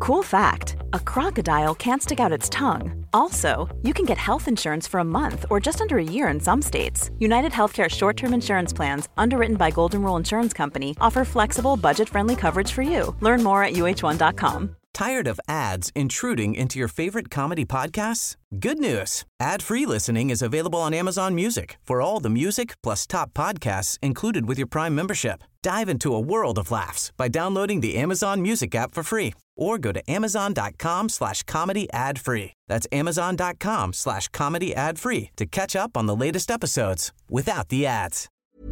Cool fact, a crocodile can't stick out its tongue. Also, you can get health insurance for a month or just under a year in some states. United Healthcare short-term insurance plans, underwritten by Golden Rule Insurance Company, offer flexible, budget-friendly coverage for you. Learn more at uh1.com. Tired of ads intruding into your favorite comedy podcasts? Good news. Ad-free listening is available on Amazon Music for all the music plus top podcasts included with your Prime membership. Dive into a world of laughs by downloading the Amazon Music app for free or go to amazon.com/comedy ad-free. That's amazon.com/comedy ad-free to catch up on the latest episodes without the ads.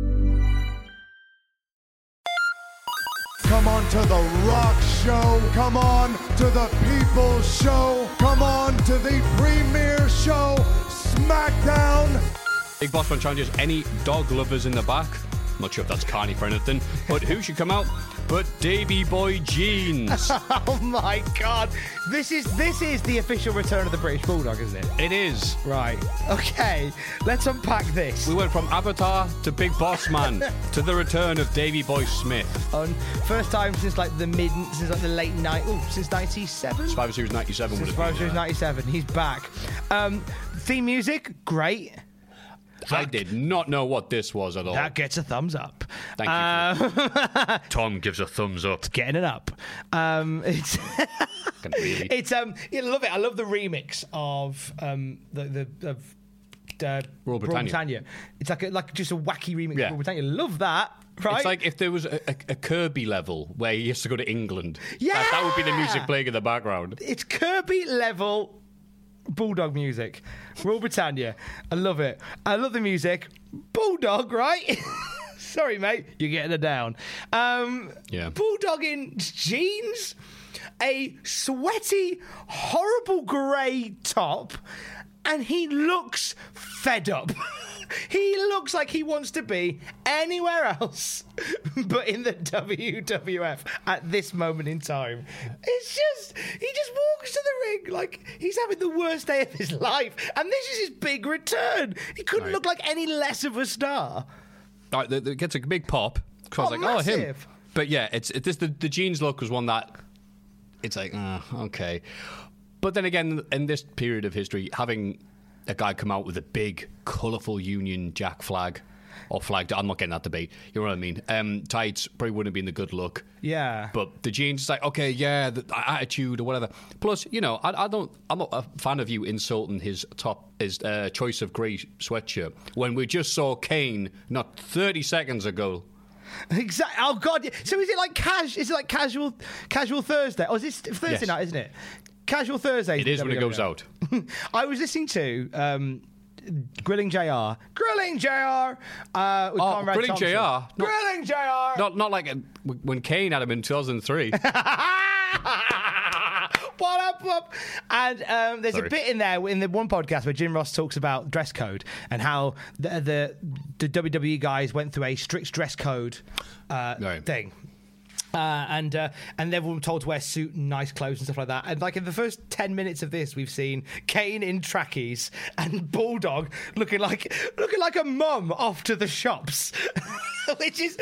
Come on to the rock show. Come on to the people's show. Come on to the premiere show, SmackDown. Big Boss Man challenges any dog lovers in the back. Not sure if that's carny for anything, but who should come out but Davey Boy Jeans? Oh my God! This is the official return of the British Bulldog, isn't it? It is. Right. Okay. Let's unpack this. We went from Avatar to Big Boss Man to the return of Davey Boy Smith. On first time since like the late night. Since 97. Survivor Series 97. Since Survivor Series 97. He's back. Theme music, great. I did not know what this was at all. That gets a thumbs up. Thank you. Tom gives a thumbs up. Getting it up. It's it's you love it. I love the remix of Rule Britannia. It's like just a wacky remix of Rule Britannia. Love that. Right? It's like if there was a Kirby level where he has to go to England. Yeah, that would be the music playing in the background. It's Kirby level Bulldog music. Rule Britannia. I love it. I love the music. Bulldog, right? Sorry, mate. You're getting it down. Bulldog in jeans, a sweaty, horrible grey top, and he looks fed up. He looks like he wants to be anywhere else but in the WWF at this moment in time. It's just, he just walks to the ring like he's having the worst day of his life. And this is his big return. He couldn't look like any less of a star. All right, it gets a big pop. I was like, massive. him. But yeah, the jeans look was one that it's like, okay. But then again, in this period of history, having a guy come out with a big, colourful Union Jack flag, or flag, I'm not getting that debate, you know what I mean? Tights probably wouldn't have been the good look. Yeah. But the jeans, it's like, okay, yeah, the attitude or whatever. Plus, you know, I'm not a fan of you insulting his choice of grey sweatshirt when we just saw Kane not 30 seconds ago. Exactly. Oh God! So is it like casual Thursday? Or is it Thursday night? Isn't it? Casual Thursday. It is when it goes out. I was listening to Grilling JR. Grilling JR. Conrad Grilling Thompson. JR. Grilling JR. Not like when Kane had him in 2003. What up? And there's a bit in there in the one podcast where Jim Ross talks about dress code and how the WWE guys went through a strict dress code thing. And everyone were told to wear suit and nice clothes and stuff like that. And like in the first 10 minutes of this, we've seen Kane in trackies and Bulldog looking like a mum off to the shops, which is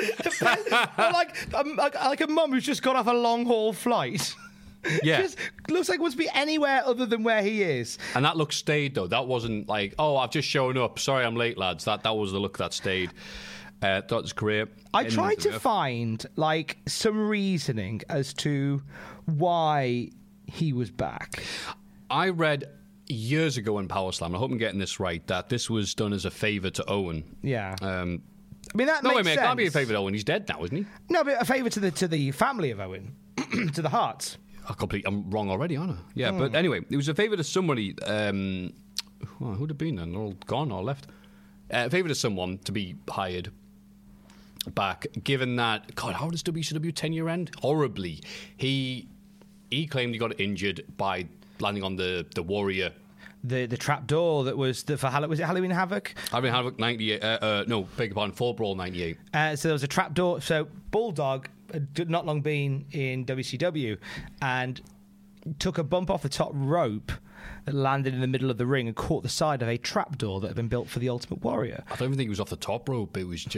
like a mum who's just got off a long haul flight. Yeah, just looks like it wants to be anywhere other than where he is. And that look stayed though. That wasn't like, oh, I've just shown up. Sorry, I'm late, lads. That was the look that stayed. That was great. I tried to find like some reasoning as to why he was back. I read years ago in Power Slam, I hope I'm getting this right, that this was done as a favour to Owen. Yeah. I mean, that makes sense. It can't be a favour to Owen. He's dead now, isn't he? No, but a favour to the family of Owen, to the Hearts. I'm wrong already, aren't I? Yeah, but anyway, it was a favour to somebody. Who'd have been then? They're all gone or left. A favour to someone to be hired back, given that, God, how does WCW 10-year end? Horribly. He claimed he got injured by landing on the Warrior. The trap door that was for Halloween. Was it Halloween Havoc? Halloween Havoc 98. No, beg your pardon, Fall Brawl 98. So there was a trap door. So Bulldog had not long been in WCW and took a bump off the top rope that landed in the middle of the ring and caught the side of a trapdoor that had been built for the Ultimate Warrior. I don't even think it was off the top rope. It was just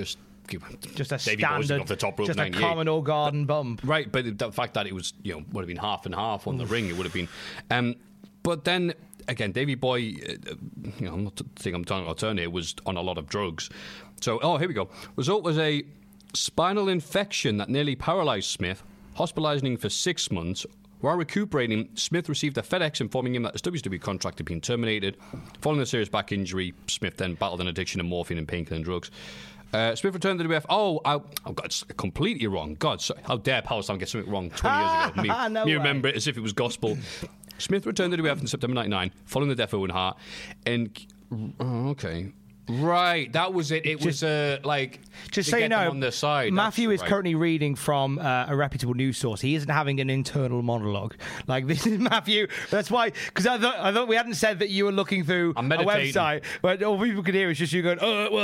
just a Davey Boy's standard, off the top rope, just a 98. Commodore Garden bump. Right, but the fact that it was, would have been half and half on the ring, it would have been. But then again, Davey Boy, I'm not saying I'm talking about turn here, was on a lot of drugs. So, here we go. Result was a spinal infection that nearly paralysed Smith, hospitalising him for 6 months. While recuperating, Smith received a FedEx informing him that his WWE contract had been terminated. Following a serious back injury, Smith then battled an addiction to morphine and painkilling drugs. Smith returned to the WF. God, it's completely wrong. God, how dare Power Slam get something wrong 20 years ago? Me remember it as if it was gospel. Smith returned to the WF in September 99, following the death of Owen Hart. And, okay. Right, that was it. It was just so you know, on their side. Matthew is currently reading from a reputable news source. He isn't having an internal monologue. Like, this is Matthew. That's why, because I thought we hadn't said that you were looking through a website, but all people could hear is just you going,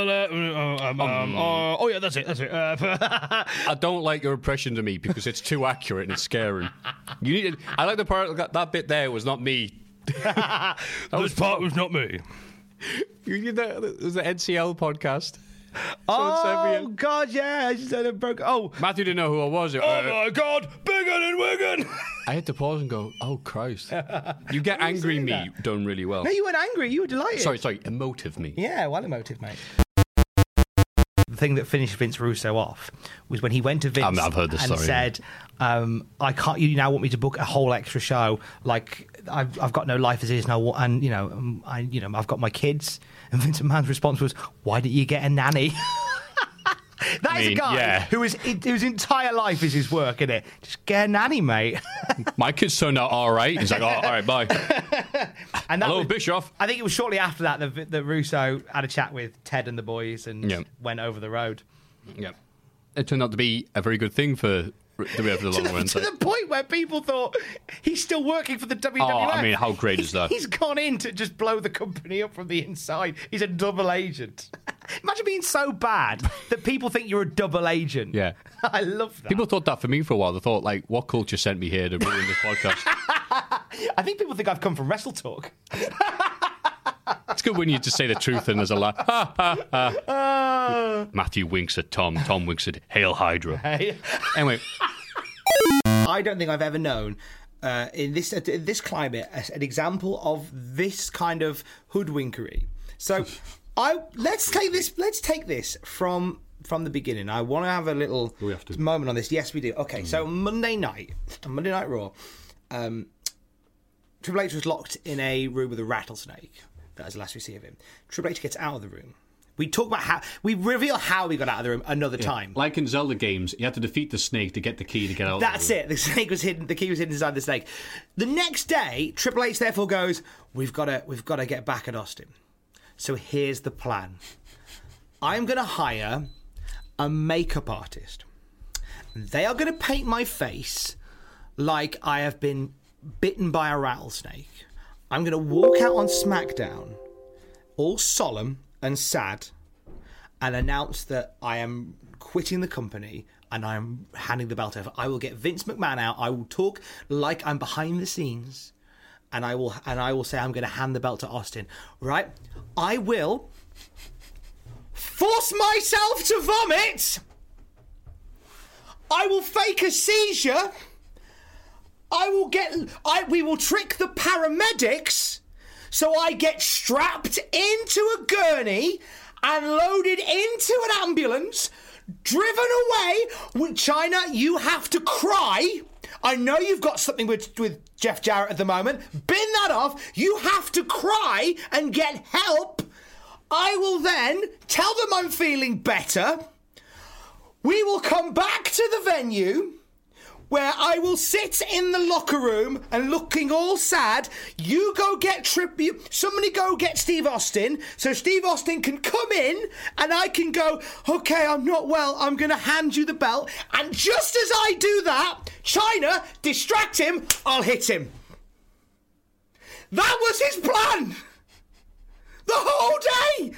oh yeah, that's it. I don't like your impression of me because it's too accurate and it's scary. I like the part that bit there was not me. This part was not me. It was the NCL podcast. Oh, God, yeah. I just said it broke. Oh. Matthew didn't know who I was. Oh, my God. Bigger than Wigan. I had to pause and go, oh, Christ. You get angry me done really well. No, you weren't angry. You were delighted. Sorry. Emotive me. Yeah, well emotive, mate. The thing that finished Vince Russo off was when he went to Vince I've heard this and story, said, "I can't. You now want me to book a whole extra show? Like I've got no life as is now, and I've got my kids." And Vince McMahon's response was, "Why didn't you get a nanny?" That is a guy whose entire life is his work, isn't it? Just get a nanny, mate. My kids turned out all right. He's like, all right, bye. And hello, Bischoff. I think it was shortly after that that Russo had a chat with Ted and the boys and went over the road. Yeah. It turned out to be a very good thing for the long run. To the point where people thought he's still working for the WWF. Oh, I mean, how great is that? He's gone in to just blow the company up from the inside. He's a double agent. Imagine being so bad that people think you're a double agent. Yeah. I love that. People thought that for me for a while. They thought, like, what culture sent me here to ruin this podcast? I think people think I've come from Wrestle Talk. It's good when you just say the truth and there's a laugh. Matthew winks at Tom. Tom winks at Hail Hydra. Hey. Anyway. I don't think I've ever known in this climate an example of this kind of hoodwinkery. So let's take this from the beginning. I want to have a little moment on this. Yes, we do. Okay, so Monday Night Raw, Triple H was locked in a room with a rattlesnake. That was the last we see of him. Triple H gets out of the room. We talk about we reveal how he got out of the room another time. Like in Zelda games, you had to defeat the snake to get the key to get out. That's it. The snake was hidden. The key was hidden inside the snake. The next day, Triple H therefore goes, "We've got to get back at Austin." So here's the plan. I'm going to hire a makeup artist. They are going to paint my face like I have been bitten by a rattlesnake. I'm going to walk out on SmackDown, all solemn and sad, and announce that I am quitting the company and I am handing the belt over. I will get Vince McMahon out. I will talk like I'm behind the scenes, and I will say I'm going to hand the belt to Austin. Right? I will force myself to vomit. I will fake a seizure. We will trick the paramedics so I get strapped into a gurney and loaded into an ambulance, driven away. China, you have to cry. I know you've got something with Jeff Jarrett at the moment. Bin that off. You have to cry and get help. I will then tell them I'm feeling better. We will come back to the venue where I will sit in the locker room and looking all sad. You go get somebody go get Steve Austin so Steve Austin can come in and I can go, okay, I'm not well, I'm going to hand you the belt. And just as I do that, China, distract him, I'll hit him. That was his plan. The whole day.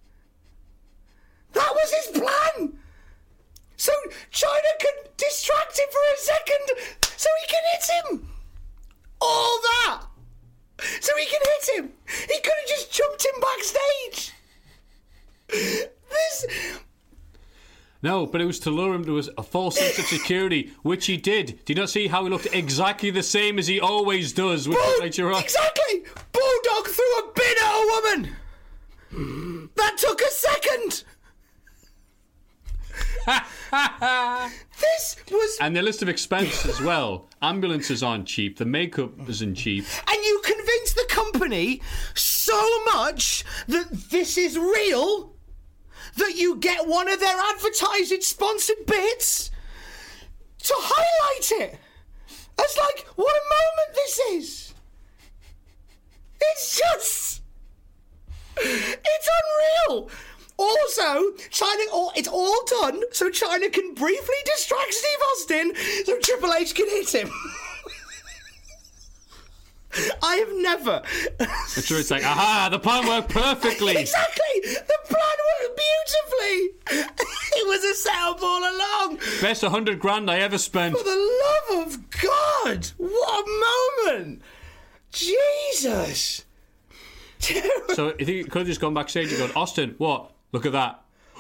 That was his plan. So China can distract him for a second so he can hit him. All that. So he can hit him. He could have just jumped him backstage. No, but it was to lure him to a false sense of security, which he did. Do you not see how he looked exactly the same as he always does? Exactly! Bulldog threw a bin at a woman! That took a second! This was... And the list of expenses as well. Ambulances aren't cheap. The makeup isn't cheap. And you convinced the company so much that this is real that you get one of their advertising sponsored bits to highlight it. It's like, what a moment this is. It's just... It's unreal. Also, China, it's all done so China can briefly distract Steve Austin so Triple H can hit him. I have never... I'm sure it's like, aha, the plan worked perfectly. Exactly. The plan worked beautifully. It was a setup all along. Best $100,000 I ever spent. For the love of God, what a moment. Jesus. So you think you could have just gone backstage and gone, Austin, what? Look at that.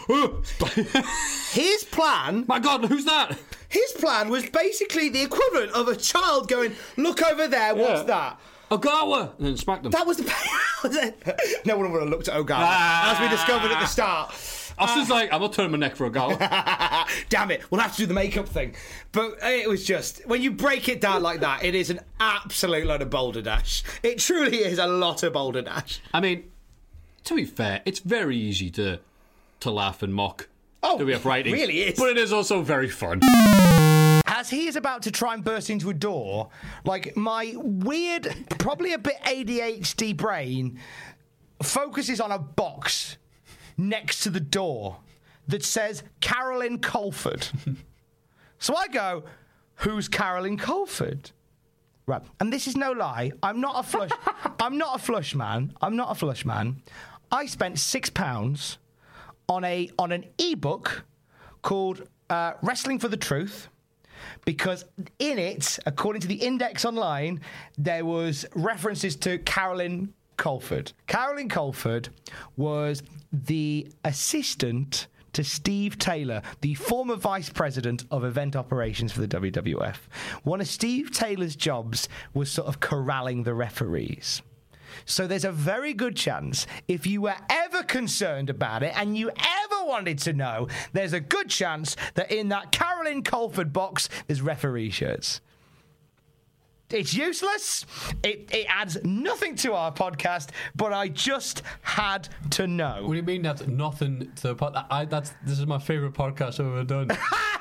His plan... My God, who's that? His plan was basically the equivalent of a child going, look over there, what's that? Ogawa! And then smacked them. That was the... No one would have looked at Ogawa, as we discovered at the start. Austin's like, I'm not turning my neck for Ogawa. Damn it, we'll have to do the makeup thing. But it was just, when you break it down like that, it is an absolute load of Boulder Dash. It truly is a lot of Boulder Dash. I mean, to be fair, it's very easy to laugh and mock the way of writing. It really is. But it is also very fun. As he is about to try and burst into a door, like, my weird, probably a bit ADHD brain focuses on a box next to the door that says Carolyn Colford. So I go, who's Carolyn Colford? Right, and this is no lie. I'm not a flush man. I spent £6 on an ebook called Wrestling for the Truth, because in it, according to the Index Online, there was references to Carolyn Colford. Carolyn Colford was the assistant to Steve Taylor, the former vice president of event operations for the WWF. One of Steve Taylor's jobs was sort of corralling the referees. So there's a very good chance, if you were ever concerned about it and you ever wanted to know, there's a good chance that in that Carolyn Colford box, there's referee shirts. It's useless. It adds nothing to our podcast, but I just had to know. What do you mean that's nothing to the podcast? This is my favourite podcast I've ever done.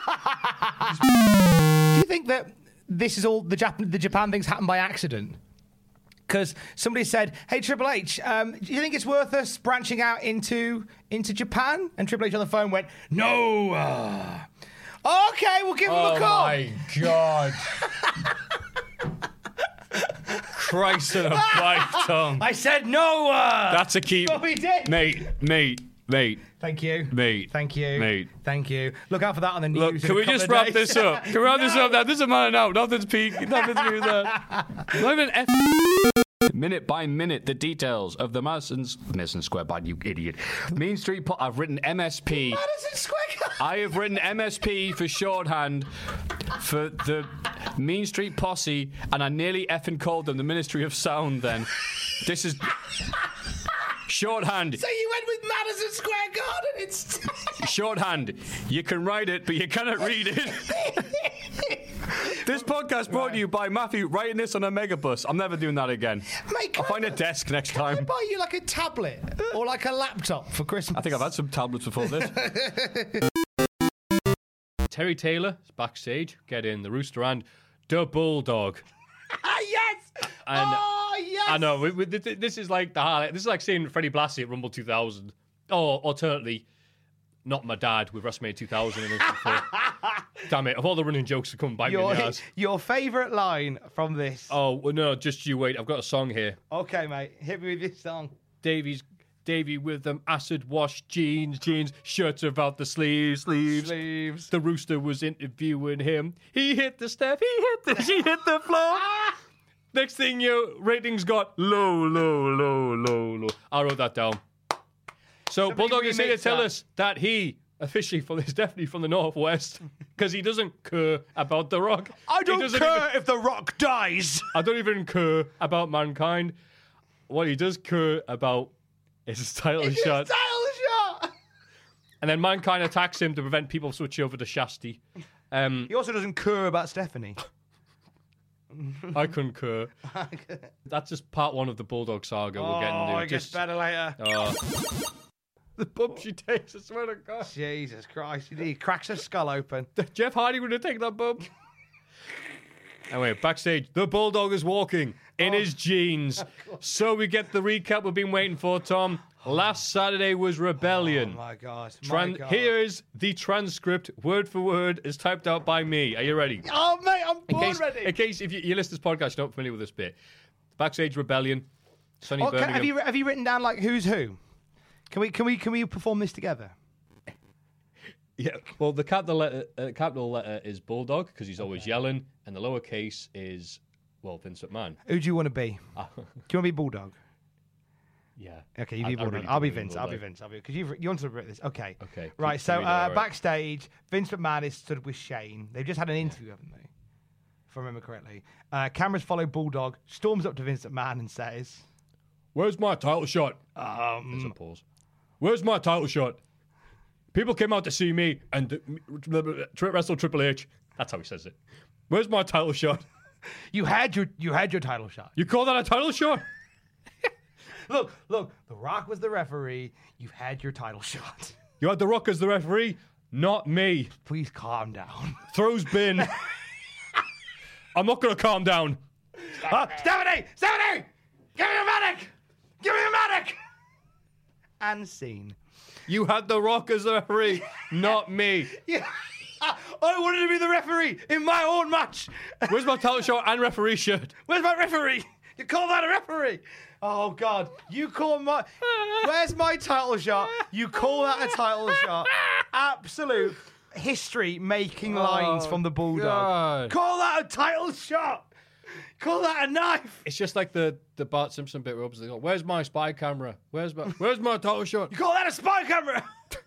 Do you think that this is all the Japan things happened by accident? Because somebody said, hey, Triple H, do you think it's worth us branching out into Japan? And Triple H on the phone went, no. Okay, we'll give him a call. Oh, my God. Christ in a bite tongue. I said no. That's a key. Oh, he did. Mate. Thank you. Mate. Thank you. Mate. Thank you. Look out for that on the news. Look, can we just wrap this up? Can we wrap this up now? This is a man out. Nothing's peak. Nothing's peak there. Not even minute by minute, the details of the Madison Square Garden, you idiot. Mean Street I've written MSP. Madison Square Garden. I have written MSP for shorthand for the Mean Street Posse, and I nearly effing called them the Ministry of Sound then. This is shorthand. So you went with Madison Square Garden instead. Shorthand. You can write it, but you cannot read it. This podcast brought to you by Matthew writing this on a megabus. I'm never doing that again. Mate, I'll find a desk next time. Can I buy you like a tablet or like a laptop for Christmas? I think I've had some tablets before this. Terry Taylor is backstage, get in the Rooster and the Bulldog. Yes! And yes! I know, this is like the highlight. This is like seeing Freddie Blassie at Rumble 2000. Or alternately, not my dad with WrestleMania 2000. Damn it, of all the running jokes that come bite me in the ass. Your favourite line from this? Oh, well, no, just you wait. I've got a song here. Okay, mate, hit me with this song. Davey with them acid wash jeans, shirts about the sleeves. The Rooster was interviewing him. He hit the step, she hit the floor. Next thing your ratings got low. I wrote that down. So Bulldog is here to tell us that he Officially, it's definitely from the Northwest because he doesn't care about The Rock. I don't care if The Rock dies. I don't even care about Mankind. What he does care about is his title shot. And then Mankind attacks him to prevent people switching over to Shasti. He also doesn't care about Stephanie. I couldn't care. That's just part one of the Bulldog saga we're getting to. It gets better later. The bump she takes, I swear to God. Jesus Christ. He cracks her skull open. Jeff Hardy would have taken that bump. Anyway, backstage, the Bulldog is walking in his jeans. So we get the recap we've been waiting for, Tom. Last Saturday was Rebellion. Oh, my God. Here is the transcript, word for word, is typed out by me. Are you ready? Oh, mate, I'm born ready. In case if you listen to this podcast, you're not familiar with this bit. Backstage Rebellion, Sonny Birmingham. Have you written down, like, who's who? Can we perform this together? Yeah, well, the capital letter is Bulldog because he's always yelling, and the lowercase is, well, Vince McMahon. Who do you want to be? Do you want to be Bulldog? Yeah. Okay, you be Bulldog. really I'll be do Vince. Bulldog. I'll be Vince. Because you want to write this. Okay. Okay. Right. So right. backstage, Vince McMahon is stood with Shane. They've just had an interview, haven't they? If I remember correctly. Cameras follow Bulldog. Storms up to Vince McMahon and says, "Where's my title shot?" There's a pause. "Where's my title shot? People came out to see me and wrestle Triple H." That's how he says it. "Where's my title shot?" You had your title shot. You call that a title shot? Look. The Rock was the referee. You had your title shot. You had The Rock as the referee, not me. Please calm down. Throws bin. I'm not going to calm down. Stephanie! Give me a medic! And scene. You had The Rock as the referee, not me. Yeah. I wanted to be the referee in my own match. Where's my title shot and referee shirt? Where's my referee? You call that a referee? Oh, God. Where's my title shot? You call that a title shot? Absolute history-making lines from the Bulldog. God. Call that a title shot. Call that a knife. It's just like the Bart Simpson bit where they go, "Where's my spy camera? Where's my title shot?" You call that a spy camera?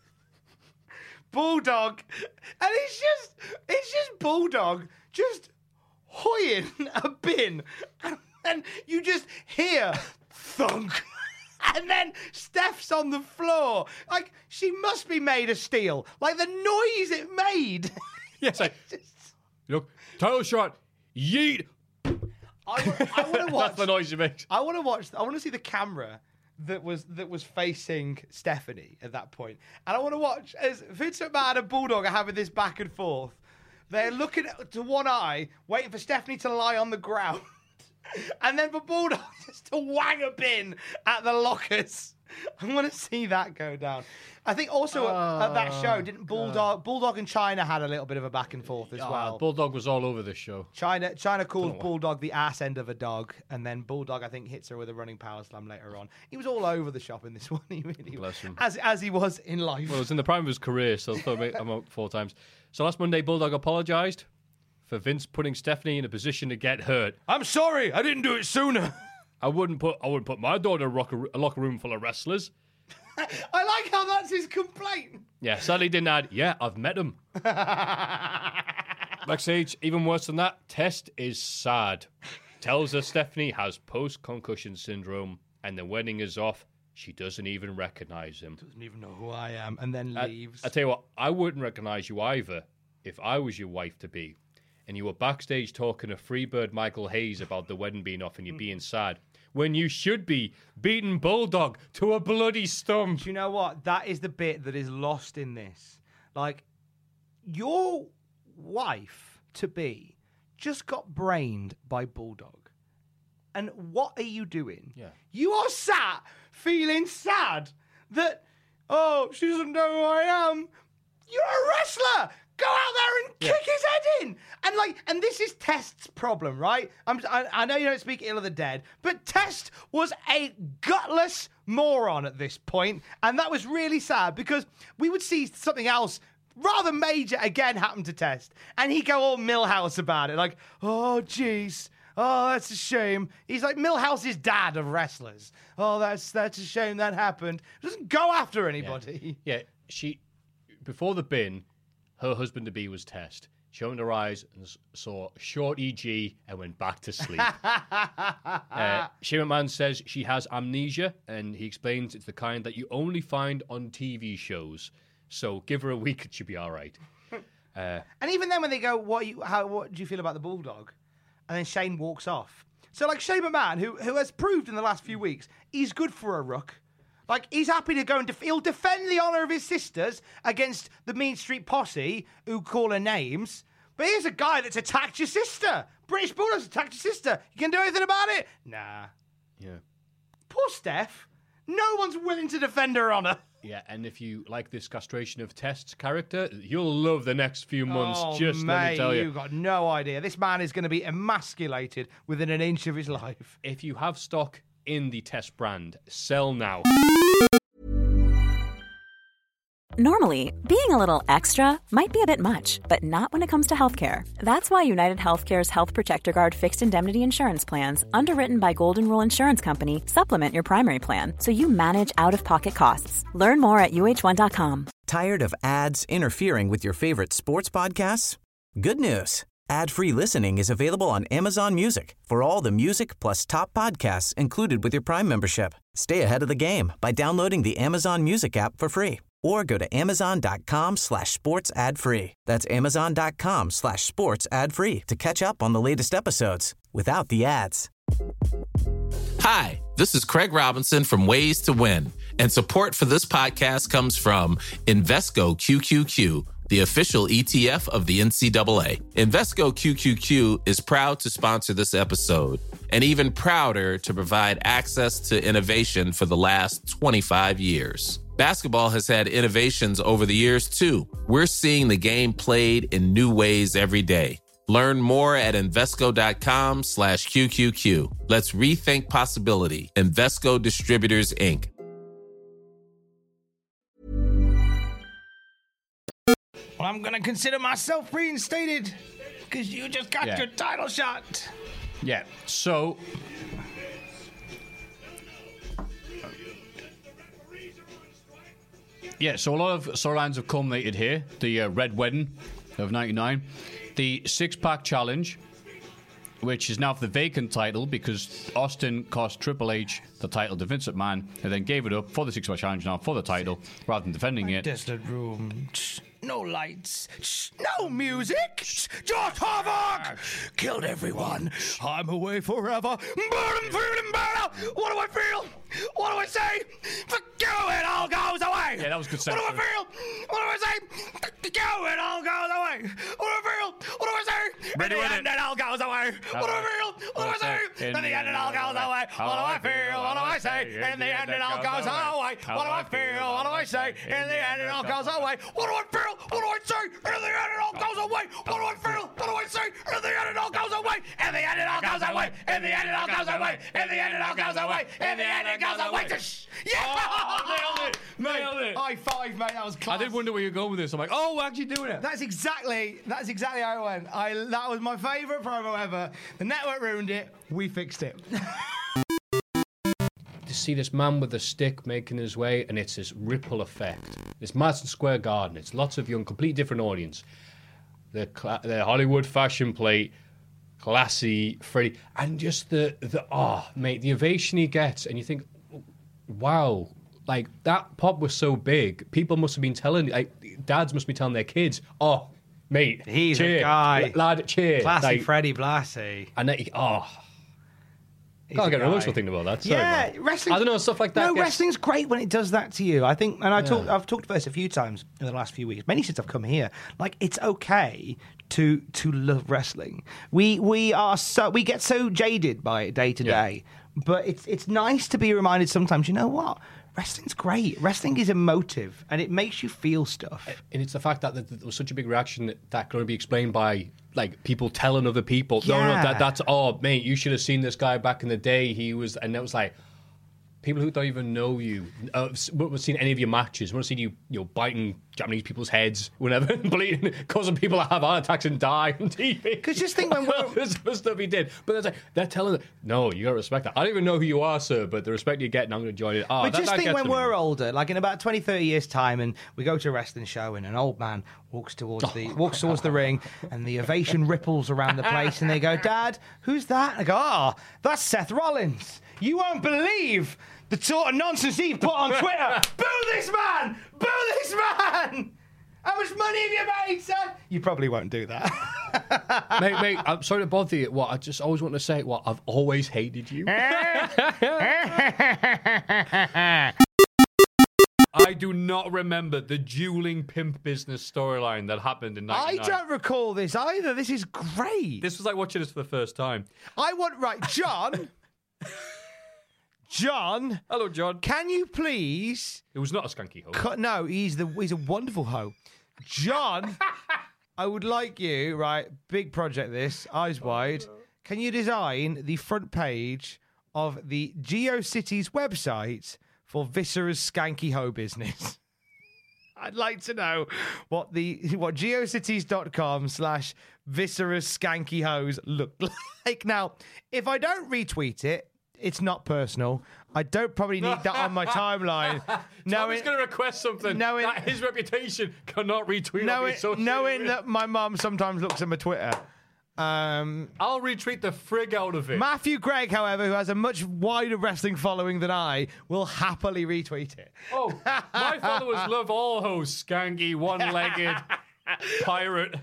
Bulldog. And it's just Bulldog just hoying a bin. And then you just hear thunk. And then Steph's on the floor. Like, she must be made of steel. Like, the noise it made. Yes, look, title shot, yeet. I want to watch. That's the noise you make. I want to see the camera that was facing Stephanie at that point. And I want to watch as Vince McMahon and Bulldog are having this back and forth. They're looking to one eye, waiting for Stephanie to lie on the ground. And then for Bulldog just to wang a bin at the lockers. I want to see that go down. I think also at that show, didn't Bulldog and China had a little bit of a back and forth as well. Bulldog was all over this show. China calls Bulldog the ass end of a dog, and then Bulldog, I think, hits her with a running power slam later on. He was all over the shop in this one. He really Bless him. As he was in life. Well, it was in the prime of his career, so I'm out 4 times. So last Monday, Bulldog apologised for Vince putting Stephanie in a position to get hurt. "I'm sorry, I didn't do it sooner." I wouldn't put my daughter in a locker room full of wrestlers. I like how that's his complaint. Yeah, sadly didn't add, "Yeah, I've met him." Backstage, even worse than that, Test is sad. Tells her Stephanie has post-concussion syndrome and the wedding is off. She doesn't even recognise him. Doesn't even know who I am, and then leaves. I tell you what, I wouldn't recognise you either if I was your wife-to-be and you were backstage talking to Freebird Michael Hayes about the wedding being off and you being sad, when you should be beating Bulldog to a bloody stump. Do you know what? That is the bit that is lost in this. Like, your wife-to-be just got brained by Bulldog. And what are you doing? Yeah. You are sat feeling sad that, oh, she doesn't know who I am. You're a wrestler. Go out there and kick his head in. And this is Test's problem, right? I know you don't speak ill of the dead, but Test was a gutless moron at this point, and that was really sad because we would see something else rather major again happen to Test, and he'd go all Millhouse about it, like, "Oh, jeez. Oh, that's a shame." He's like Millhouse's dad of wrestlers. "Oh, that's a shame that happened." He doesn't go after anybody. Yeah, before the bin, her husband-to-be was Test. She opened her eyes and saw a short EG and went back to sleep. Shane McMahon says she has amnesia, and he explains it's the kind that you only find on TV shows. So give her a week and she'll be all right. And even then when they go, what do you feel about the Bulldog? And then Shane walks off. So like Shane McMahon, who has proved in the last few weeks, he's good for a ruck. Like, he's happy to go and he'll defend the honour of his sisters against the Mean Street Posse who call her names. But here's a guy that's attacked your sister. British Bulldogs attacked your sister. You can do anything about it? Nah. Yeah. Poor Steph. No one's willing to defend her honour. Yeah, and if you like this castration of Test's character, you'll love the next few months. Let me tell you. You've got no idea. This man is going to be emasculated within an inch of his life. If you have stock in the Test brand, sell now. Normally, being a little extra might be a bit much, but not when it comes to healthcare. That's why United Healthcare's Health Protector Guard fixed indemnity insurance plans, underwritten by Golden Rule Insurance Company, supplement your primary plan so you manage out-of-pocket costs. Learn more at UH1.com. Tired of ads interfering with your favorite sports podcasts? Good news. Ad-free listening is available on Amazon Music for all the music plus top podcasts included with your Prime membership. Stay ahead of the game by downloading the Amazon Music app for free or go to amazon.com/sports ad free. That's amazon.com/sports ad free to catch up on the latest episodes without the ads. Hi, this is Craig Robinson from Ways to Win, and support for this podcast comes from Invesco QQQ, the official ETF of the NCAA. Invesco QQQ is proud to sponsor this episode, and even prouder to provide access to innovation for the last 25 years. Basketball has had innovations over the years, too. We're seeing the game played in new ways every day. Learn more at Invesco.com/QQQ. Let's rethink possibility. Invesco Distributors, Inc. Well, I'm going to consider myself reinstated because you just got Yeah. your title shot. Yeah, so... Yeah, so a lot of storylines have culminated here. The Red Wedding of 99. The six-pack challenge, which is now for the vacant title because Austin cost Triple H the title to Vince McMahon and then gave it up for the six-pack challenge now for the title rather than defending it. Desolate room. No lights. No music. Just havoc. Killed everyone. I'm away forever. But I'm feeling better. What do I feel? What do I say? Fuck you, it all goes away. Yeah, that was good What do I sense. feel? What do I say? Fuck you, it all goes away. What do I feel? What do I say? Ready In with the end, it. it all goes away. What do I feel? What do I say? In the end, it all goes away. What do I feel? What do I say? In the end, it all goes away. What do I feel? What do I say? In the end, it all goes away. What do I feel? What do I say? In the end, it all goes away. What do I feel? What do I say? In the end, it all goes away. In the end, it all goes away. In the end, it all goes away. In the end, it all goes away. In the end, it goes away. Yeah! Nailed it! Nailed it! High five, mate. That was class. I did wonder where you're going with this. I'm like, oh, we're actually doing it. That's exactly how it went. That was my favourite promo ever. The network ruined it. We fixed it. To see this man with a stick making his way, and it's this ripple effect. It's Madison Square Garden. It's lots of young, completely different audience. The Hollywood fashion plate, classy, Freddie, and just the ovation he gets, and you think, wow, like that pop was so big. People must have been telling, like, dads must be telling their kids, oh, mate, He's cheer, a guy. lad, cheer, Classy like, Freddie Blassie. and then, He's can't a get guy. emotional thinking about that. Sorry, Yeah, man. wrestling. I don't know, stuff like that. No, gets- wrestling's great when it does that to you. I think, and I've talked about this a few times in the last few weeks, many since I've come here. Like, it's okay to love wrestling. We get so jaded by it day to day, but it's nice to be reminded sometimes. You know what? Wrestling's great. Wrestling is emotive, and it makes you feel stuff. And it's the fact that there was such a big reaction that can only be explained by like people telling other people. Yeah. No, that's mate, you should have seen this guy back in the day. He was, and it was like people who don't even know you, haven't seen any of your matches, want to see you, biting Japanese people's heads, whatever, bleeding, causing people to have heart attacks and die on TV. Because just think when we're... There's some stuff he did. But they're telling them, no, you got to respect that. I don't even know who you are, sir, but the respect you get, and I'm going to join it. But just think when we're older, like in about 20, 30 years' time, and we go to a wrestling show, and an old man walks towards the ring, and the ovation ripples around the place, and they go, Dad, who's that? And I go, that's Seth Rollins. You won't believe the sort of nonsense he put on Twitter. Boo this man! Boo this man! How much money have you made, son? You probably won't do that. mate, I'm sorry to bother you. I just always want to say, I've always hated you. I do not remember the dueling pimp business storyline that happened in 1999. I don't recall this either. This is great. This was like watching this for the first time. John... John. Hello, John. Can you please... It was not a skanky hoe. No, he's a wonderful hoe. John, I would like you, right, big project this, eyes wide. Can you design the front page of the GeoCities website for Viscera's skanky hoe business? I'd like to know what geocities.com/Viscera's skanky hoes look like. Now, if I don't retweet it, it's not personal. I don't probably need that on my timeline. Tom's going to request something that his reputation cannot retweet on his social knowing media. that my mum sometimes looks at my Twitter. I'll retweet the frig out of it. Matthew Gregg, however, who has a much wider wrestling following than I, will happily retweet it. Oh, my followers love all hoes. Skanky, one-legged, pirate.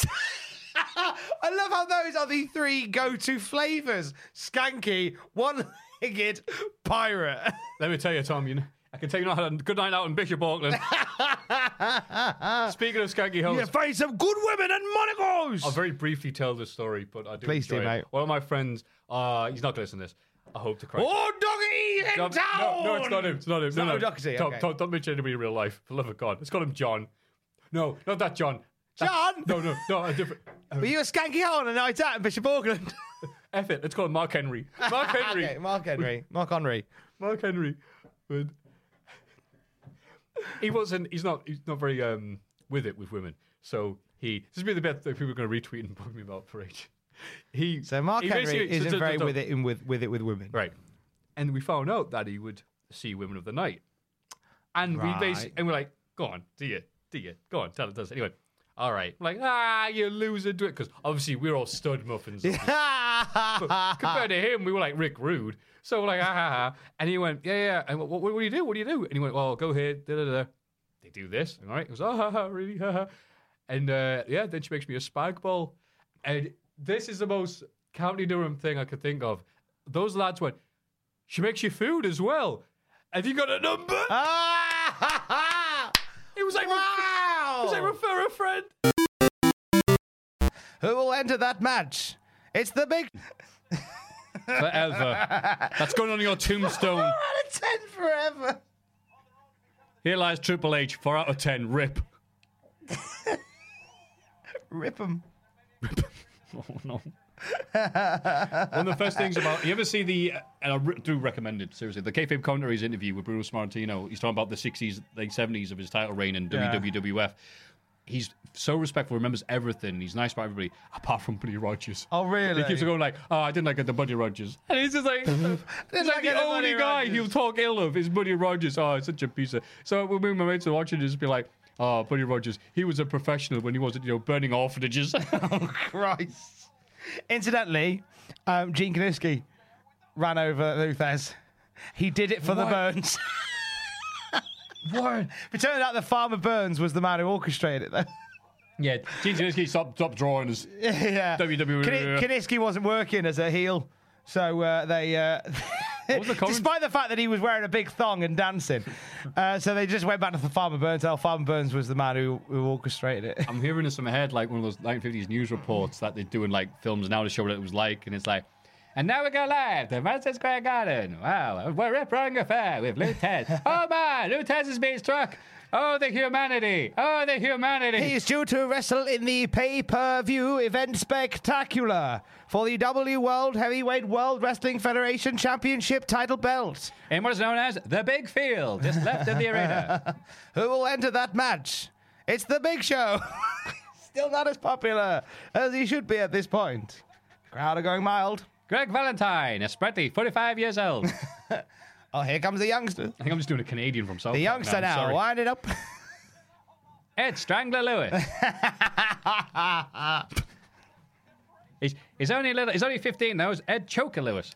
I love how those are the three go-to flavours. Skanky, one-legged, pirate. Let me tell you, Tom, I can tell you not had a good night out in Bishop Auckland. Speaking of skanky hoes. You find some good women and monocles. I'll very briefly tell the story, but I do Please enjoy do, it. mate. One of my friends, he's not going to listen to this. I hope to cry. Oh, doggy in town! No, it's not him. It's not him. Not Doxy, Tom, okay. Tom, don't mention anybody in real life. For the love of God. Let's call him John. No, not that John. John? No, a different. Were you a skanky hoe on a night out in Bishop Auckland? F it. Let's call him Mark Henry. Mark Henry. Okay, Mark Henry. Mark Henry. But he's not very with it with women. So this is the bit that people are going to retweet and bug me about for age. So Mark Henry isn't very with it with women. Right. And we found out that he would see women of the night. And Right. we're like, go on, do you? Go on, tell us. Anyway, all right. We're like, you loser, do it. Because obviously we're all stud muffins. But compared to him, we were like Rick Rude. So we're like, And he went, yeah. And what do you do? What do you do? And he went, well, go here. Da-da-da. They do this. All right. He goes, really? And then she makes me a spag bowl. And this is the most County Durham thing I could think of. Those lads went, she makes you food as well. Have you got a number? It was like, wow! It was like refer a friend. Who will enter that match? It's the big... Forever. That's going on your tombstone. 4 out of 10 forever. Here lies Triple H. 4 out of 10. Rip. Rip him. Oh, no. One of the first things about... You ever see the... And I do recommend it, seriously. The Kayfabe Commentaries interview with Bruno Sammartino. He's talking about the 60s, late 70s of his title reign in WWF. He's so respectful, remembers everything. He's nice about everybody, apart from Buddy Rogers. Oh, really? He keeps going like, I didn't like it, the Buddy Rogers. And he's just like... It's like the only guy he'll talk ill of is Buddy Rogers. Oh, it's such a piece of... So when me and my mates are watching, just be like, Buddy Rogers, he was a professional when he wasn't, burning orphanages. Oh, Christ. Incidentally, Gene Kiniski ran over Luthez. He did it for the Burns. What? It turned out that Farmer Burns was the man who orchestrated it, though. Yeah, Gene Kiniski stopped drawing us. Yeah. WWE. Kiniski wasn't working as a heel, so they... despite the fact that he was wearing a big thong and dancing. So they just went back to the Farmer Burns. Farmer Burns was the man who orchestrated it. I'm hearing this in my head like one of those 1950s news reports that they do in like films now to show what it was like. And it's like, and now we go live to Madison Square Garden. Wow, we're rip-roaring affair with Luthez. Oh man, Luthez is being struck. Oh, the humanity. Oh, the humanity. He is due to wrestle in the pay-per-view event spectacular for the W World Heavyweight World Wrestling Federation Championship title belt. In what is known as the Big Field, just left of the arena. Who will enter that match? It's the Big Show. Still not as popular as he should be at this point. Crowd are going mild. Greg Valentine, a sprightly 45 years old. Oh, here comes the youngster. I think I'm just doing a Canadian from South The Park youngster now, sorry. wind it up. Ed Strangler Lewis. He's only 15 though. It's Ed Choker Lewis.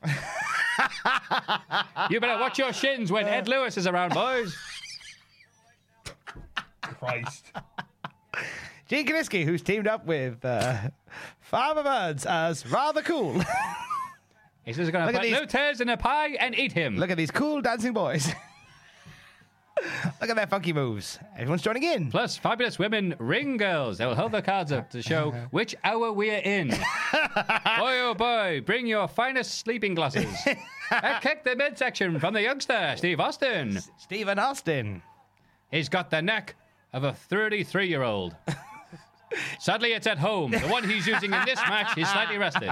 You better watch your shins when Ed Lewis is around, boys. Christ. Gene Kaniski, who's teamed up with Farmer Birds as Rather Cool. He's just going to put Lutez in a pie and eat him. Look at these cool dancing boys. Look at their funky moves. Everyone's joining in. Plus, fabulous women ring girls. They'll hold their cards up to show which hour we're in. Boy, oh boy, bring your finest sleeping glasses. And kick the midsection from the youngster, Steve Austin. Stephen Austin. He's got the neck of a 33-year-old. Sadly, it's at home. The one he's using in this match is slightly rested.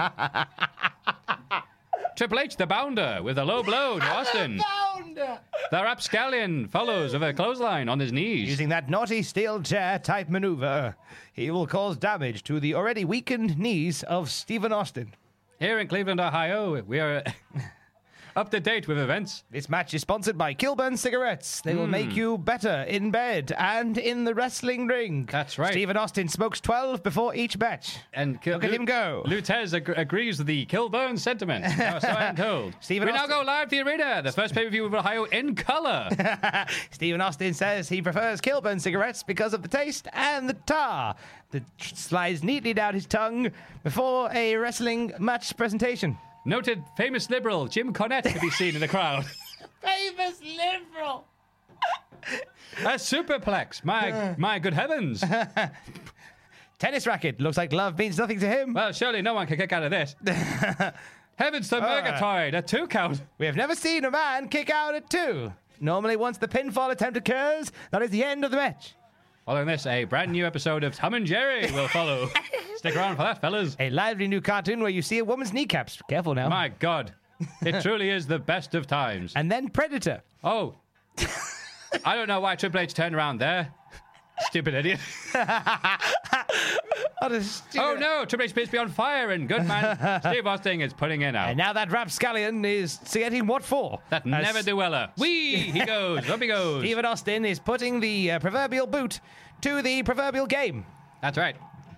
Triple H, the bounder, with a low blow to Austin. The rapscallion follows with a clothesline on his knees. Using that naughty steel chair type maneuver, he will cause damage to the already weakened knees of Stephen Austin. Here in Cleveland, Ohio, we are up to date with events. This match is sponsored by Kilburn Cigarettes. They will make you better in bed and in the wrestling ring. That's right. Stephen Austin smokes 12 before each match. And Look at him go. Lutez agrees with the Kilburn sentiment. So I am told. We now go live to the arena, the first pay-per-view of Ohio in colour. Stephen Austin says he prefers Kilburn cigarettes because of the taste and the tar that slides neatly down his tongue before a wrestling match presentation. Noted famous liberal Jim Cornette to be seen in the crowd. Famous liberal. A superplex. My good heavens. Tennis racket. Looks like love means nothing to him. Well, surely no one can kick out of this. Heavens to Murgatroyd. A 2 count. We have never seen a man kick out at 2. Normally, once the pinfall attempt occurs, that is the end of the match. Following this, a brand new episode of Tom and Jerry will follow. Stick around for that, fellas. A lively new cartoon where you see a woman's kneecaps. Careful now. My God. It truly is the best of times. And then Predator. Oh. I don't know why Triple H turned around there. Stupid idiot. Oh no, Triple H appears to be on fire and good man Steve Austin is putting in out. And now that rapscallion is getting what for? That never do weller. Whee! He goes. Up he goes. Stephen Austin is putting the proverbial boot to the proverbial game. That's right.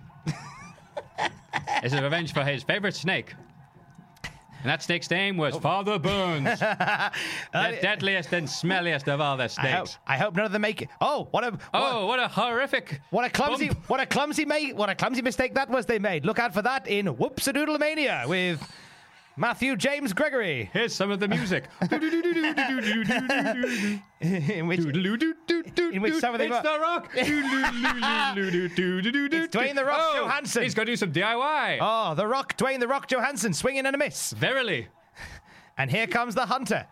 This is revenge for his favorite snake. And that snake's name was Father Burns. The deadliest and smelliest of all the snakes. I hope none of them make it. What a horrific. What a clumsy mistake that was they made. Look out for that in Whoops-a-Doodle Mania with Matthew James Gregory. Here's some of the music. in which some of them It's The Rock. It's Dwayne The Rock Johansson. He's going to do some DIY. Oh, The Rock, Dwayne The Rock Johansson, swinging and a miss. Verily. And here comes the Hunter.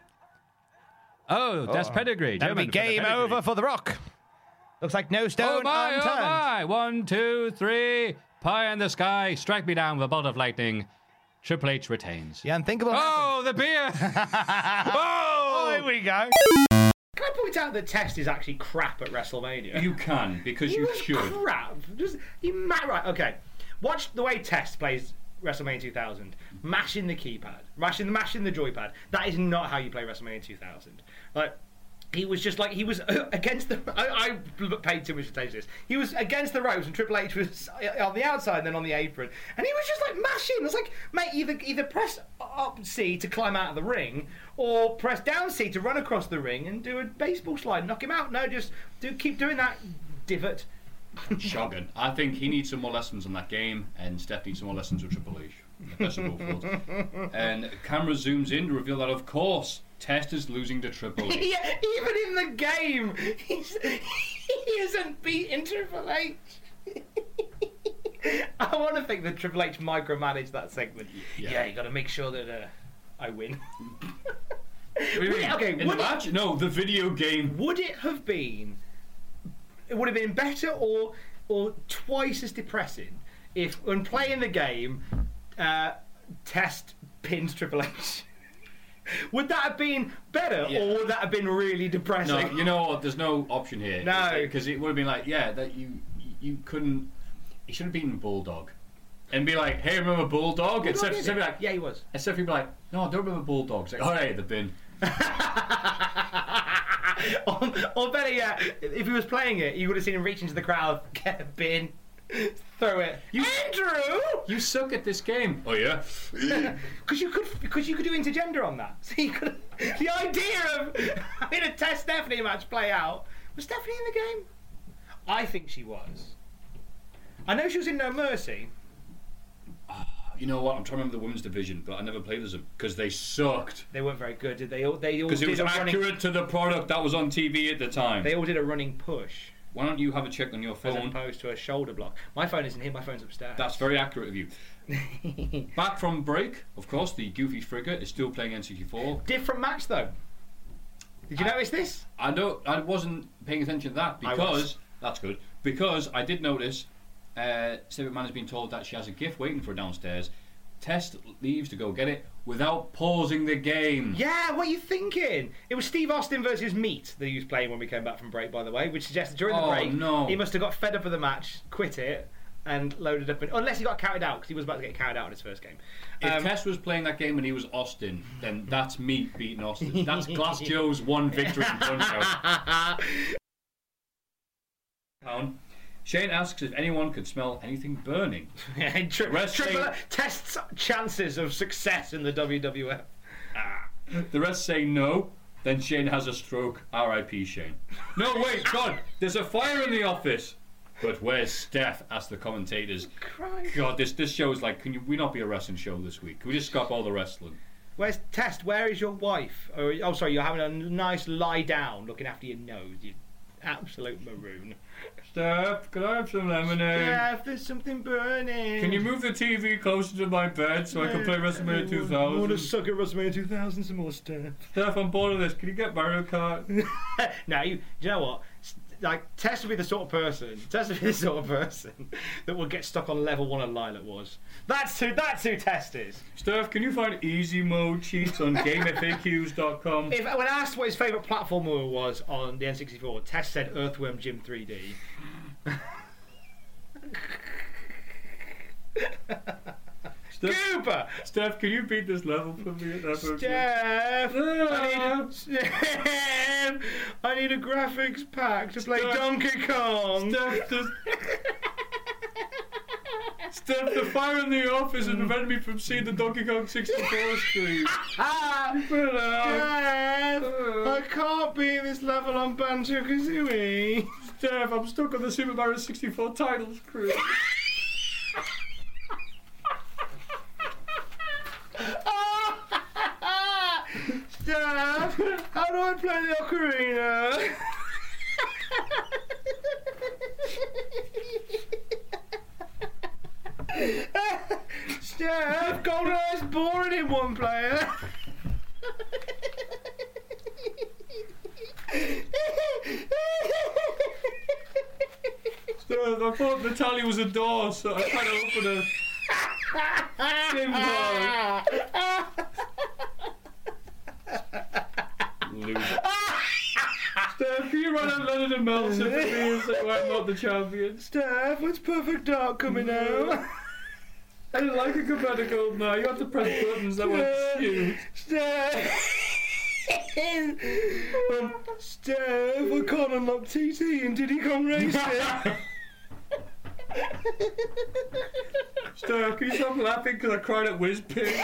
Oh, that's pedigree. That'll be game over for The Rock. Looks like no stone unturned. Oh my. 1, 2, 3. Pie in the sky. Strike me down with a bolt of lightning. Triple H retains. The unthinkable happens. The beer! Here we go. Can I point out that Test is actually crap at WrestleMania? You can, because you should. Crap. Right, okay. Watch the way Test plays WrestleMania 2000. Mashing the keypad. Mashing the joypad. That is not how you play WrestleMania 2000. He was just he was against the... I paid too much attention to this. He was against the ropes and Triple H was on the outside and then on the apron. And he was just mashing. I was like, mate, either press up C to climb out of the ring or press down C to run across the ring and do a baseball slide and knock him out. No, just keep doing that, divot. Shocking. I think he needs some more lessons on that game and Steph needs some more lessons with Triple H. Best of both worlds. And camera zooms in to reveal that, of course, Test is losing to Triple H. Yeah, even in the game, he isn't beating Triple H. I want to think that Triple H micromanaged that segment. Yeah, you got to make sure that I win. Okay, in the match? No, the video game. Would it have been? It would have been better or twice as depressing if, when playing the game, Test pins Triple H. Would that have been better, or would that have been really depressing? No, you know what? There's no option here. No. Because it would have been like, that you couldn't... You should have beaten Bulldog. And be like, hey, remember Bulldog? Instead of be like... Yeah, he was. Instead of be like, no, I don't remember Bulldog. It's like, all right, the bin. or better yet, if he was playing it, you would have seen him reach into the crowd, get a bin, throw it. Andrew! You suck at this game. Oh, yeah? Because you could do intergender on that. So you could... The idea of having a Test Stephanie match play out... Was Stephanie in the game? I think she was. I know she was in No Mercy. You know what? I'm trying to remember the women's division, but I never played as them because they sucked. They weren't very good, did they? Because it was accurate to the product that was on TV at the time. They all did a running push. Why don't you have a check on your phone? As opposed to a shoulder block. My phone isn't here, my phone's upstairs. That's very accurate of you. Back from break, of course, the Goofy Frigate is still playing N64. Different match, though. Did you notice this? I wasn't paying attention to that because... That's good. Because I did notice... Steve McMahon has been told that she has a gift waiting for her downstairs. Test leaves to go get it without pausing the game. Yeah, what are you thinking? It was Steve Austin versus Meat that he was playing when we came back from break, by the way, which suggests that during the break he must have got fed up with the match, quit it, and loaded up. Unless he got counted out, because he was about to get counted out in his first game. If Test was playing that game and he was Austin, then that's Meat beating Austin. That's Glass Joe's one victory in Punch-Out. Shane asks if anyone could smell anything burning. Test's chances of success in the WWF. The rest say no. Then Shane has a stroke. R.I.P. Shane. No, wait, God, there's a fire in the office. But where's Steph? Ask the commentators. Christ. God, this show is like, can we not be a wrestling show this week? Can we just stop all the wrestling? Where's Test? Where is your wife? Oh, sorry, you're having a nice lie down, looking after your nose. You absolute maroon. Steph, can I have some lemonade? Steph, there's something burning. Can you move the TV closer to my bed so I can play WrestleMania 2000? I want to suck at WrestleMania 2000 some more, Steph. Steph, I'm bored of this. Can you get Mario Kart? No, you know what? Like, Tess would be the sort of person that would get stuck on level 1 of Lilac Wars. That's who Test is. Steph, can you find easy mode cheats on GameFAQs.com? When asked what his favourite platformer was on the N64, Test said Earthworm Jim 3D. Goober! Steph, can you beat this level for me? Steph! I need a graphics pack to play Donkey Kong! Steph, the fire in the office has prevented me from seeing the Donkey Kong 64 screen. Steph! I can't beat this level on Banjo-Kazooie! Steph, I'm stuck on the Super Mario 64 title screen. Steph, how do I play the ocarina? Steph, GoldenEye's boring in one player. Steph, I thought Natalia was a door, so I tried to open a symbol. Steph, can you run out Leonard and Meltzer for me and say why I'm not the champion? Steph, when's Perfect Dark coming out? I didn't like it compared to GoldenEye. You have to press buttons that won't shoot. Steph, I can't unlock TT and Diddy Kong Racing. Steph, can you stop laughing because I cried at Whizpig?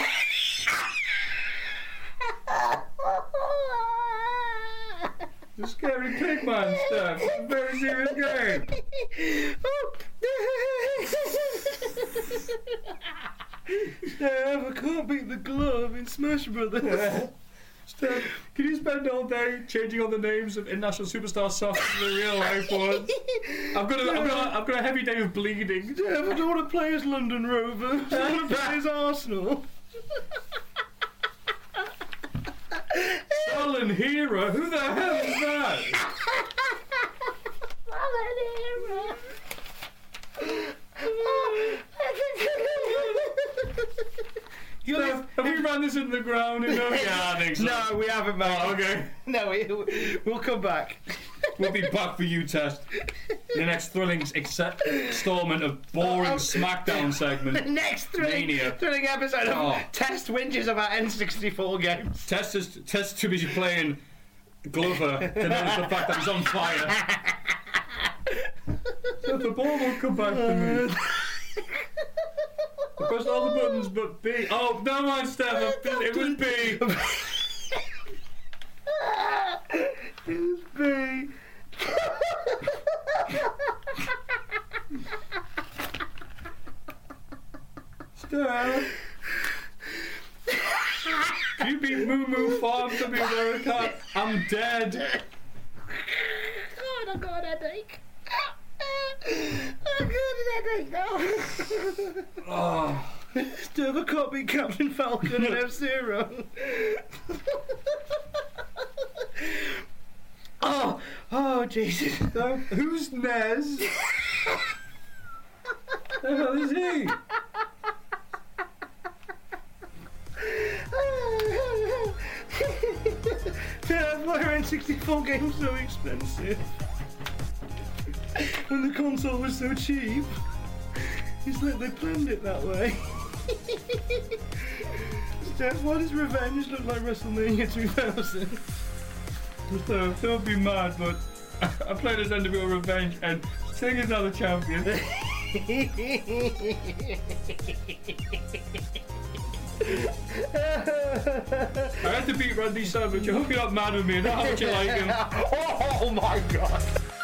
The Scary Pig Man, Steph. It's a very serious game. Steph, I can't beat the glove in Smash Brothers. Steph, can you spend all day changing all the names of international superstar songs to the real life ones? I've got a heavy day of bleeding. Steph, I don't want to play as London Rovers. I want to play as Arsenal. Alan Hero? Who the hell is that? Alan Hero. Steph, have we ran this this in the ground? You know? Yeah, I think so. No, we haven't, mate. Oh, okay. No, we'll come back. We'll be back for you, Test. The next thrilling installment of boring SmackDown segment. The next thrilling episode of Test whinges about N64 games. Test too busy playing Glover to notice the fact that he's on fire. So the ball won't come back to me. I pressed all the buttons but B. Oh, no mind, Steph. It was B. It was B. Steph. You beat Moo Moo Farm to be America. I'm dead. God, I've got a headache. I've got a headache now. Oh. Steph, I can't beat Captain Falcon and F-Zero. Oh, Jesus. Who's Nez? The hell is he? Why are N64 games so expensive? When the console was so cheap. It's like they planned it that way. Steph, why does Revenge look like WrestleMania 2000? So, don't be mad, but I played as NWO Revenge and Sting is now the champion. I had to beat Randy Savage. I hope you're not mad with me. I know how much you like him. Oh my God.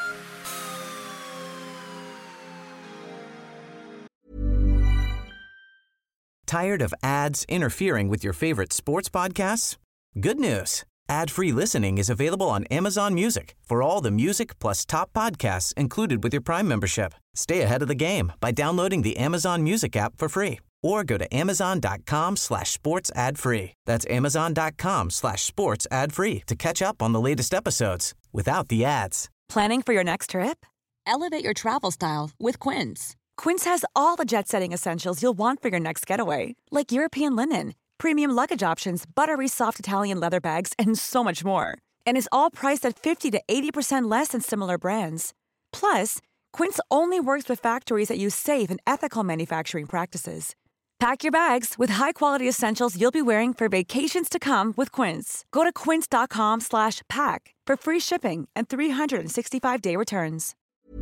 Tired of ads interfering with your favorite sports podcasts? Good news. Ad-free listening is available on Amazon Music for all the music plus top podcasts included with your Prime membership. Stay ahead of the game by downloading the Amazon Music app for free or go to amazon.com/sports ad free. That's amazon.com/sports ad free to catch up on the latest episodes without the ads. Planning for your next trip? Elevate your travel style with Quince. Quince has all the jet-setting essentials you'll want for your next getaway, like European linen, premium luggage options, buttery soft Italian leather bags, and so much more. And is all priced at 50 to 80% less than similar brands. Plus, Quince only works with factories that use safe and ethical manufacturing practices. Pack your bags with high-quality essentials you'll be wearing for vacations to come with Quince. Go to quince.com/pack for free shipping and 365-day returns.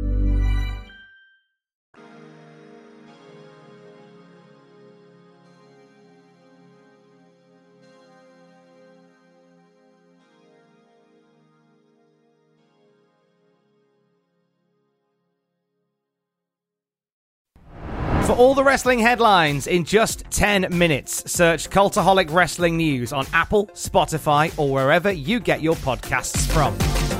For all the wrestling headlines in just 10 minutes, search Cultaholic Wrestling News on Apple, Spotify, or wherever you get your podcasts from.